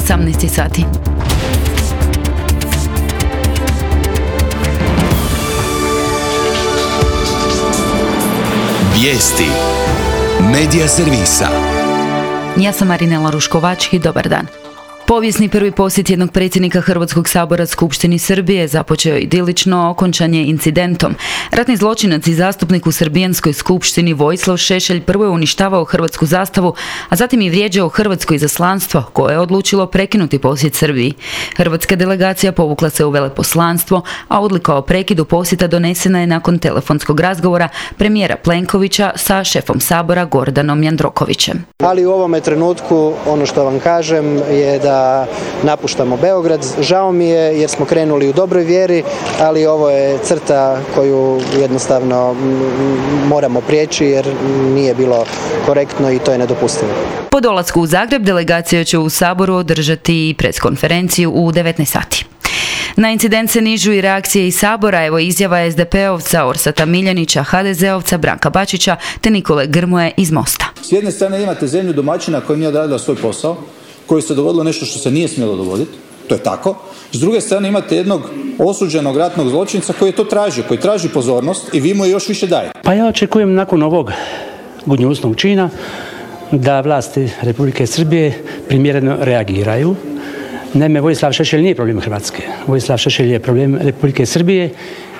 18 sati. Vijesti Medija servisa. Ja sam Marinela Ruškovač i dobar dan. Povijesni prvi posjet jednog predsjednika Hrvatskog sabora Skupštini Srbije započeo idilično, okončan je incidentom. Ratni zločinac i zastupnik u Srbijanskoj skupštini Vojislav Šešelj prvo je uništavao hrvatsku zastavu, a zatim i vrijeđao hrvatsko izaslanstvo koje je odlučilo prekinuti posjet Srbiji. Hrvatska delegacija povukla se u veleposlanstvo, a odluka o prekidu posjeta donesena je nakon telefonskog razgovora premijera Plenkovića sa šefom sabora Gordanom Jandrokovićem. Ali u ovome trenutku ono što vam kažem je da napuštamo Beograd. Žao mi je jer smo krenuli u dobroj vjeri, ali ovo je crta koju jednostavno moramo prijeći jer nije bilo korektno i to je nedopustivo. Po dolasku u Zagreb delegacija će u Saboru održati preskonferenciju u 19 sati. Na incident se nižu i reakcije iz Sabora, evo izjava SDP-ovca Orsata Miljanića, HDZ-ovca Branka Bačića te Nikole Grmoje iz Mosta. S jedne strane imate zemlju domaćina koja nije odradila svoj posao, koji se dogodilo nešto što se nije smjelo dogoditi, to je tako. S druge strane imate jednog osuđenog ratnog zločinca koji je to tražio, koji traži pozornost i vi mu je još više dajete. Pa ja očekujem nakon ovog gnjusnog čina da vlasti Republike Srbije primjereno reagiraju. Naime, Vojislav Šešelj nije problem Hrvatske. Vojislav Šešelj je problem Republike Srbije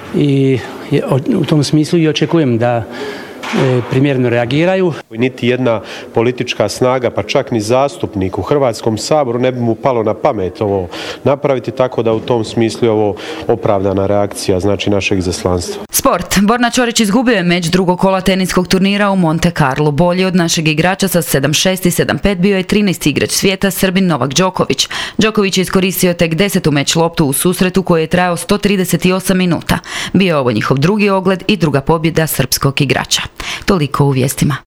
i u tom smislu i očekujem da primjerno reagiraju. Niti jedna politička snaga, pa čak ni zastupnik u Hrvatskom saboru ne bi mu palo na pamet ovo napraviti, tako da u tom smislu je ovo opravdana reakcija znači našeg izaslanstva. Sport. Borna Ćorić izgubio je meč drugog kola teniskog turnira u Monte Carlo. Bolji od našeg igrača sa 7-6 i 7-5 bio je 13. igrač svijeta Srbin Novak Đoković. Đoković je iskoristio tek 10. meč loptu u susretu koji je trajao 138 minuta. Bio je ovo njihov drugi ogled i druga pobjeda srpskog igrača. Toliko u vijestima.